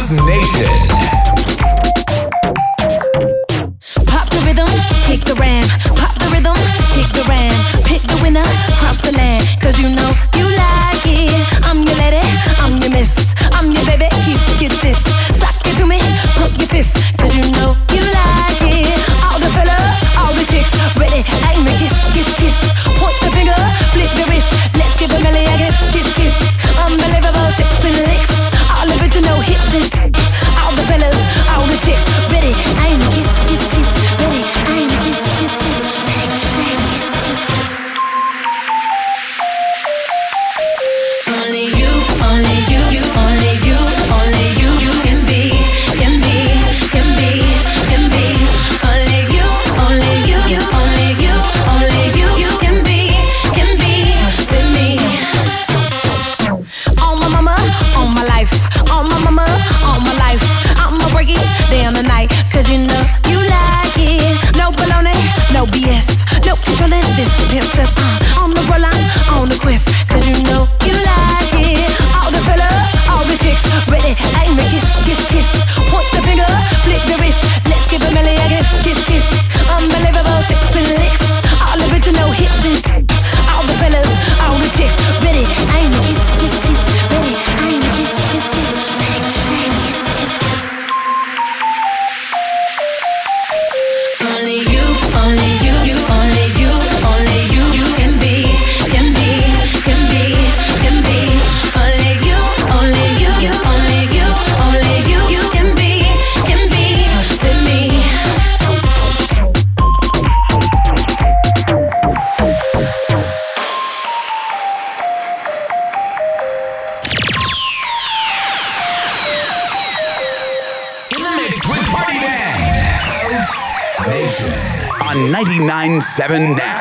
House Nation. Pop the rhythm, kick the ram. Pop the rhythm, kick the ram. Pick the winner, cross the land. Cause you know you like it. I'm your lady, I'm your miss. I'm your baby, kiss this. Sock it to me, pump your fist. Cause you know you like it. All the fellas, all the chicks, ready, aim and kiss. Point the finger, flick the wrist. Let's give a melody, I guess, kiss. Unbelievable chicks and licks. All original hits and all the fellas, all the chicks, ready, aim and kiss. Ready, aim and kiss. Only you can be. Only you can be with me. On my mama, on my life. On my mama, on my life. I'ma break it down tonight. Cause you know you like it. No baloney, no BS. No controlling this stress. On the roll, I'm on the quest. Cause you know you like it. All the fellas, all the chicks, ready, aim and kiss. Point the finger, flick the wrist. Let's give a melody, I guess, kiss. Unbelievable chicks and licks. All original hits and all the fellas, all the chicks, ready, aim and kiss. Ready, aim and kiss. Only you can be. Only you can be with me. In the mix with Party Man. House Nation on 99.7 now.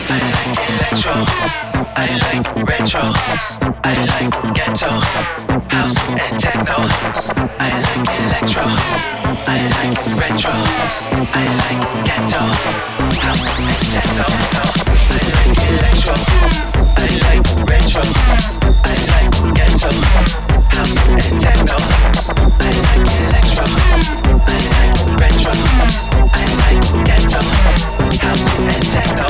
I like retro, I like ghetto, house and techno. I like electro. I like retro. I like ghetto. House and techno. I like electro. I like retro. I like ghetto. House and techno. I like electro. I like retro. I like ghetto. House and techno.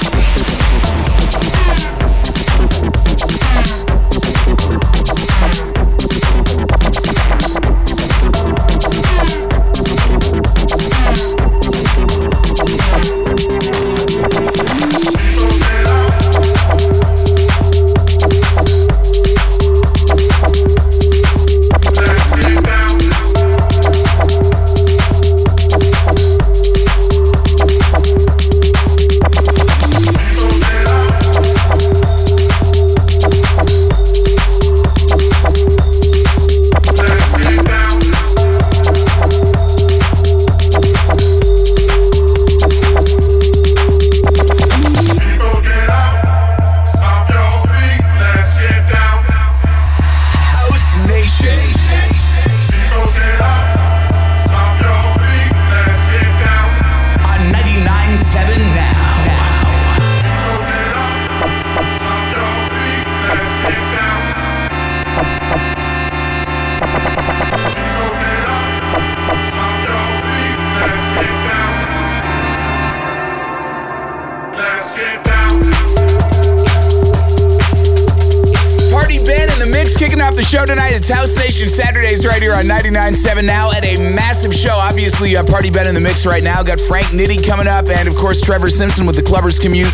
Show tonight. It's House Nation Saturdays right here on 99.7 Now, and a massive show. Obviously, Party Ben in the mix right now. Got Frank Nitty coming up, and of course Trevor Simpson with the Clubbers Commute.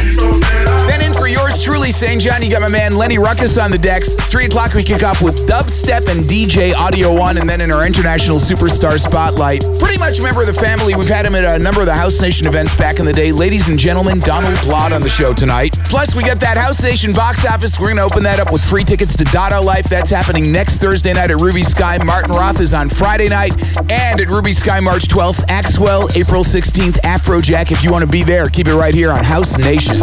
Then in for yours truly, St. John, you got my man Lenny Ruckus on the decks. 3 o'clock we kick off with Dubstep and DJ Audio One, and then in our international superstar spotlight, pretty much a member of the family. We've had him at a number of the House Nation events back in the day. Ladies and gentlemen, Donald Plott on the show tonight. Plus, we got that House Nation box office. We're going to open that up with free tickets to Dada Life. That's happening next Thursday night at Ruby Sky. Martin Roth is on Friday night, and at Ruby Sky March 12th. Axwell April 16th. Afrojack. If you want to be there, keep it right here on House Nation.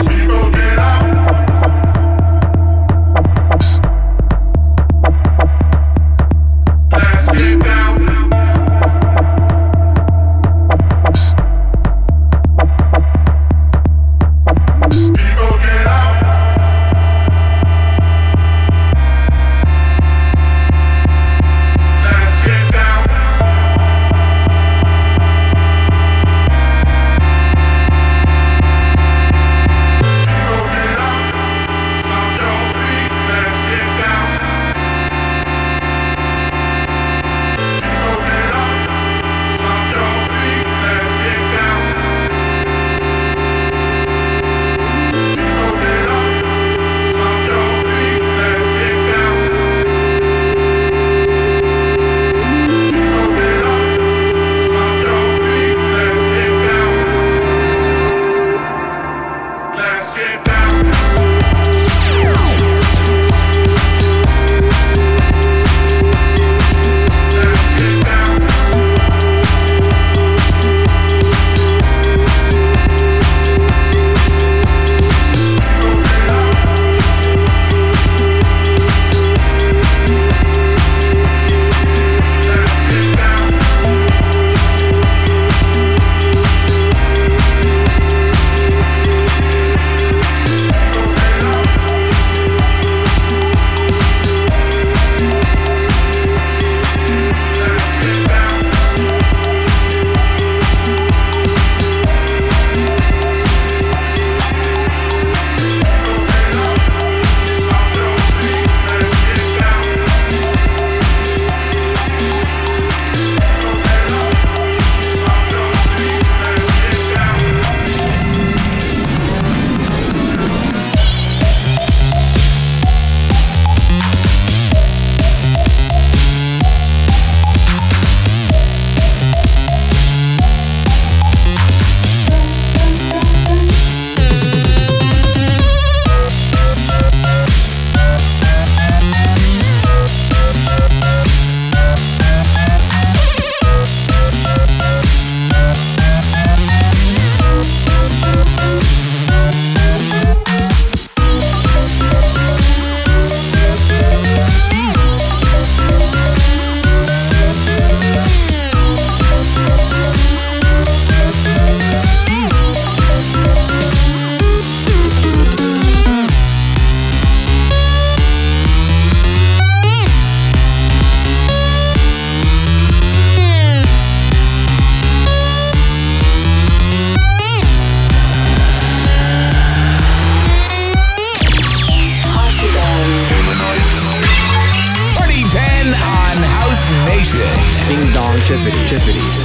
Station. Ding Dong Tiffany's.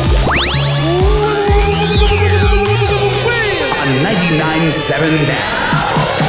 On 99.7 now.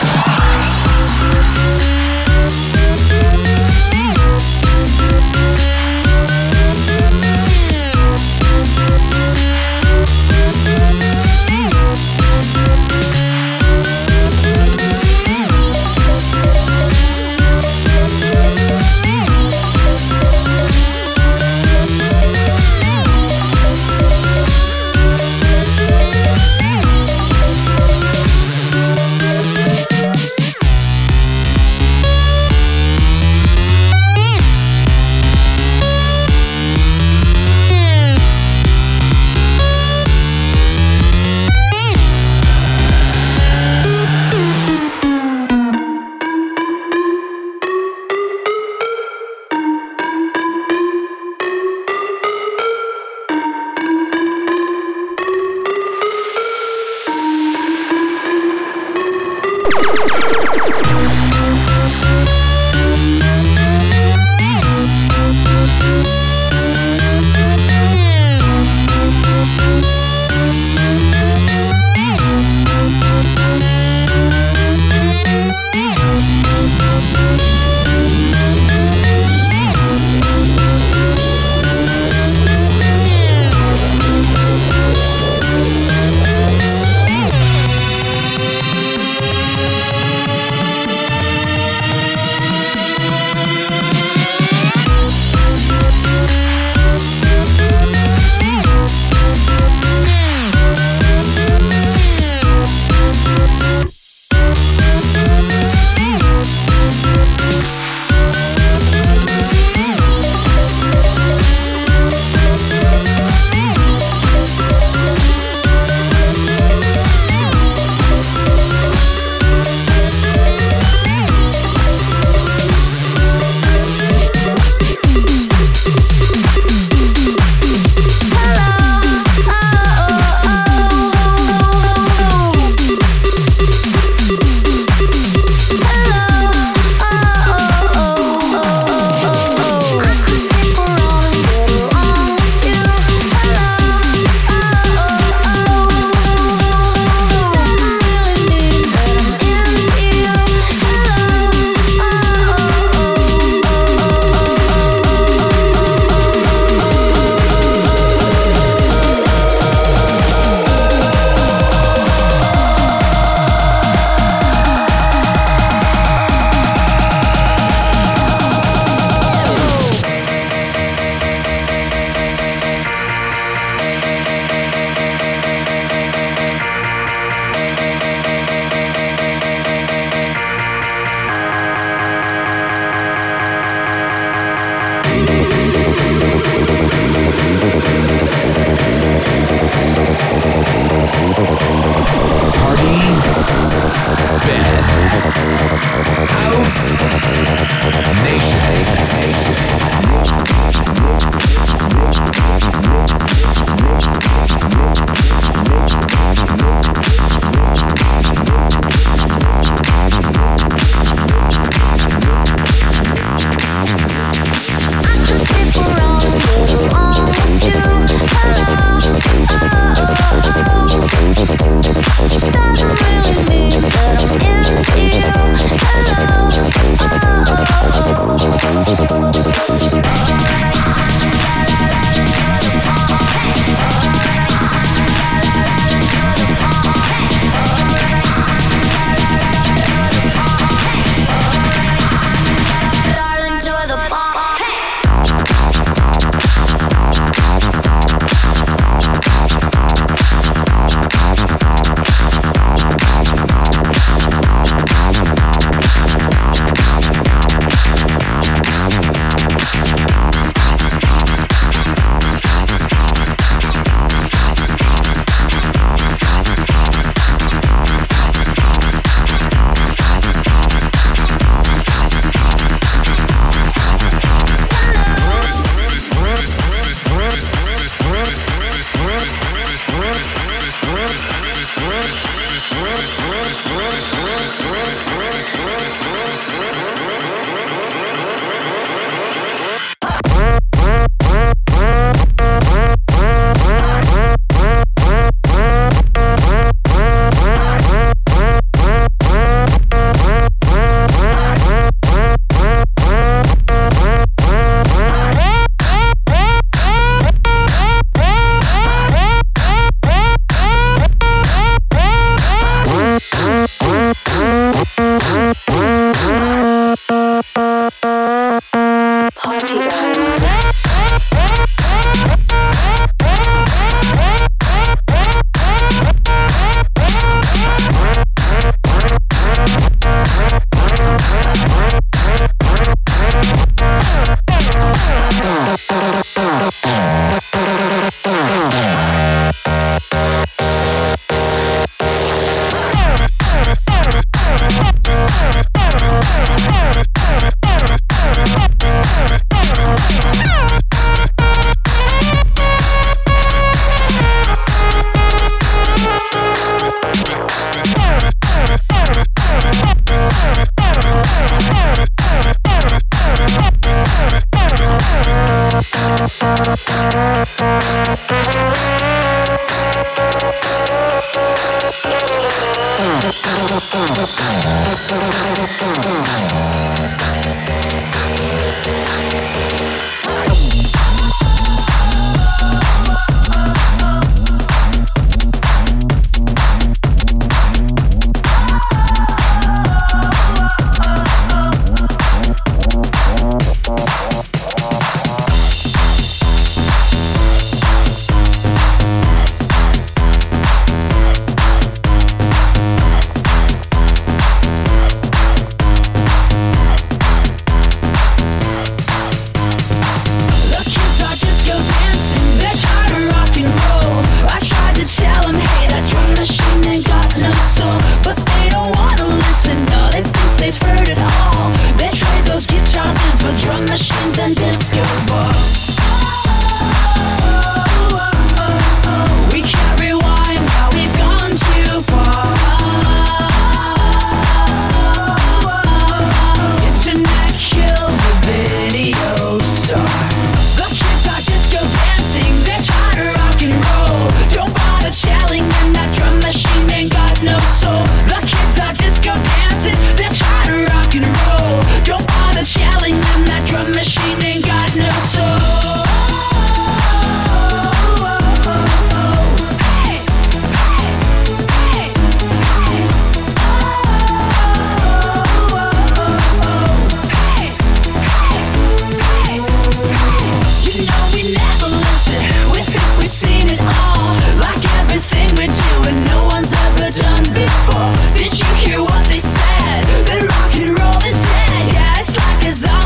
Did you hear what they said? That rock and roll is dead. Yeah, it's like a zombie.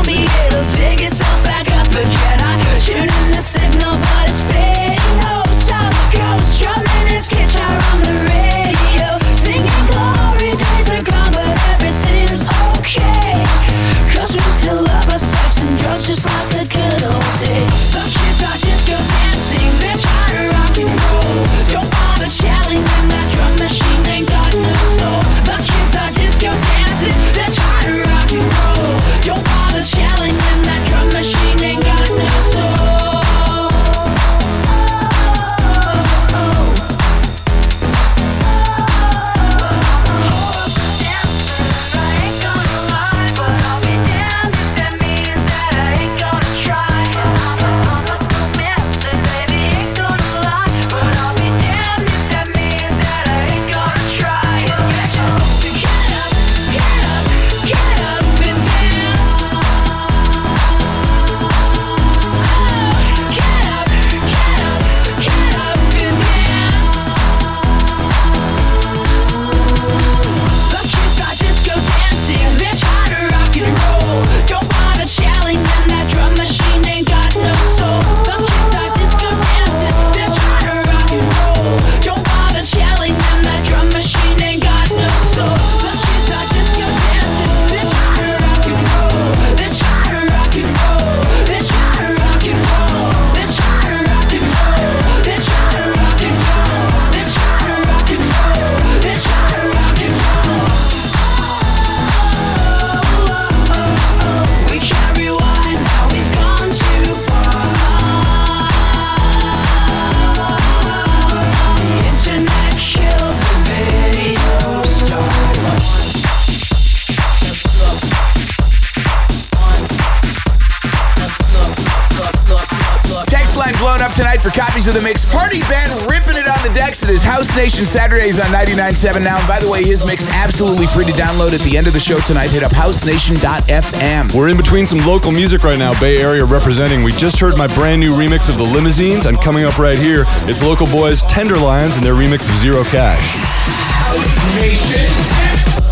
blown up tonight for copies of the mix. Party band ripping it on the decks. It is House Nation Saturdays on 99.7 now. And by the way, his mix absolutely free to download at the end of the show tonight. Hit up housenation.fm. We're in between some local music right now, Bay Area representing. We just heard my brand new remix of the Limousines, and coming up right here, it's local boys Tenderlions and their remix of Zero Cash. House Nation.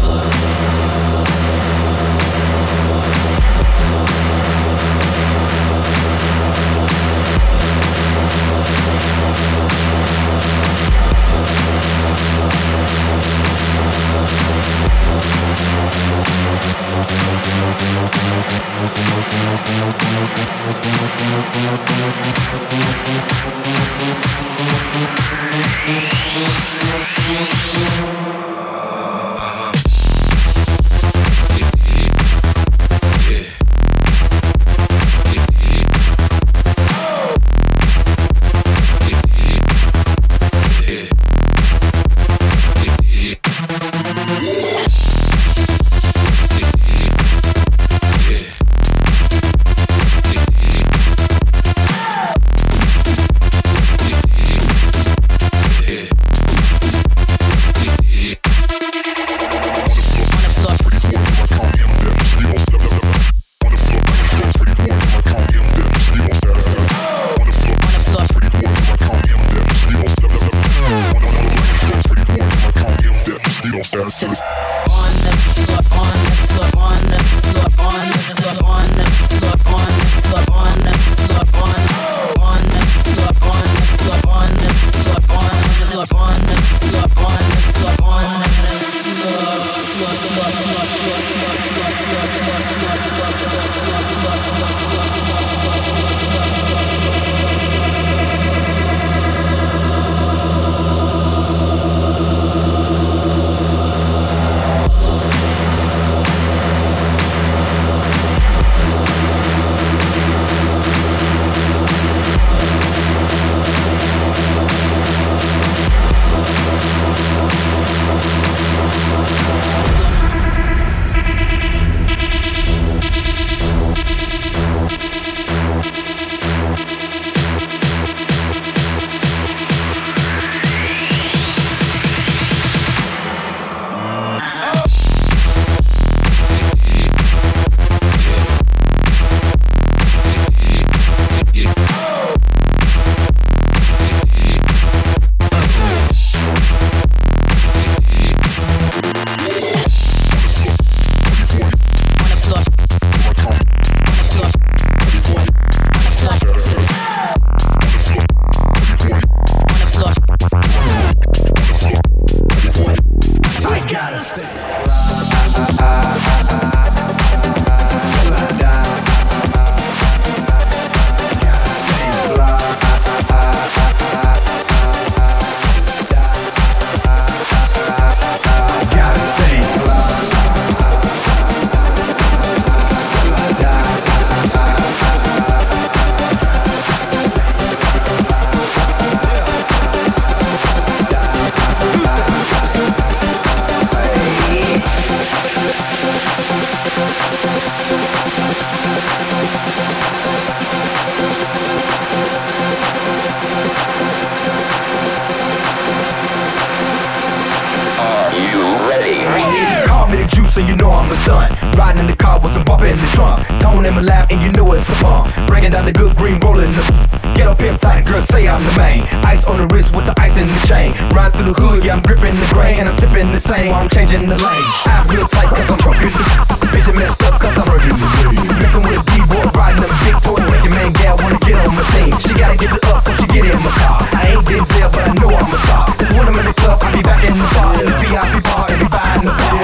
So you know I'm a stunt. Riding in the car with some bump in the trunk. Tone in my lap and you know it's a bump. Breaking down the good green, rolling the get up pimp tight, girl say I'm the main. Ice on the wrist with the ice in the chain. Ride through the hood, yeah I'm gripping the grain. And I'm sipping the same while I'm changing the lane. I'm real tight cause I'm drunk in the bitch messed up cause I'm working the lane. Messing with a D-boy, riding them big toys. Making man gal wanna get on my team. She gotta give it up before she get in my car. I ain't Denzel but I know I'm a star. Cause when I'm in the club, I be back in the bar. In the VIP bar, and be buying the bar.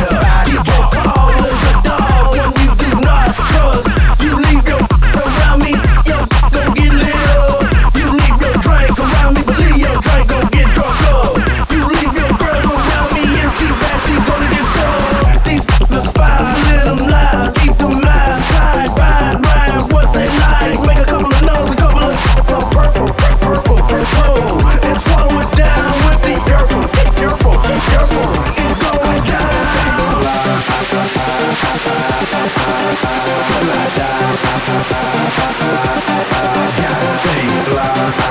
All is a dog when you do not trust. You leave your around me, yo, gon' get lit up. You leave your drink around me, believe your drink gon' get drunk up. You leave your girl around me, and she bad, she gonna get stuck. These the spies, let them lie, keep them eyes tied, ride what they like. Make a couple of no's, a couple of purple, and swallow it down with the purple. It's going down. Till I die, gotta stay alive.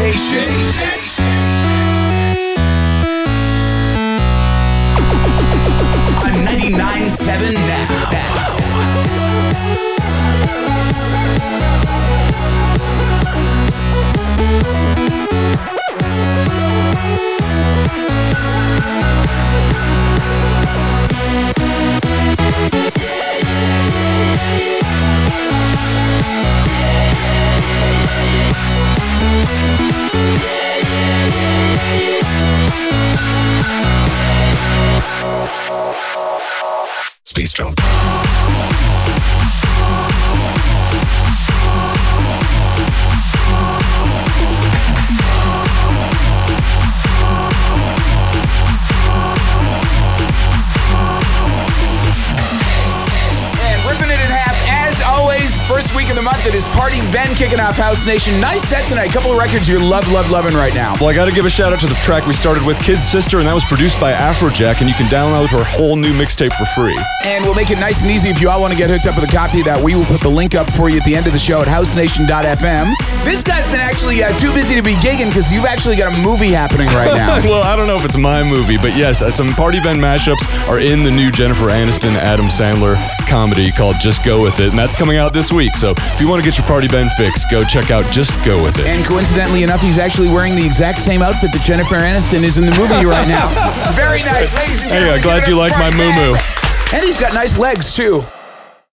Nation. On 99.7 now. Space jump. First week of the month, it is Party Ben kicking off House Nation. Nice set tonight. Couple of records you're loving right now. Well, I got to give a shout out to the track we started with, Kid's Sister, and that was produced by Afrojack, and you can download her whole new mixtape for free. And we'll make it nice and easy if you all want to get hooked up with a copy of that. We will put the link up for you at the end of the show at housenation.fm. This guy's been actually too busy to be gigging because you've actually got a movie happening right now. Well, I don't know if it's my movie, but yes, some Party Ben mashups are in the new Jennifer Aniston, Adam Sandler comedy called Just Go With It, and that's coming out this week. So if you want to get your Party Ben fix, go check out Just Go With It. And coincidentally enough, he's actually wearing the exact same outfit that Jennifer Aniston is in the movie right now. Very nice, ladies and gentlemen. Hey, glad you like my moo-moo. And he's got nice legs, too.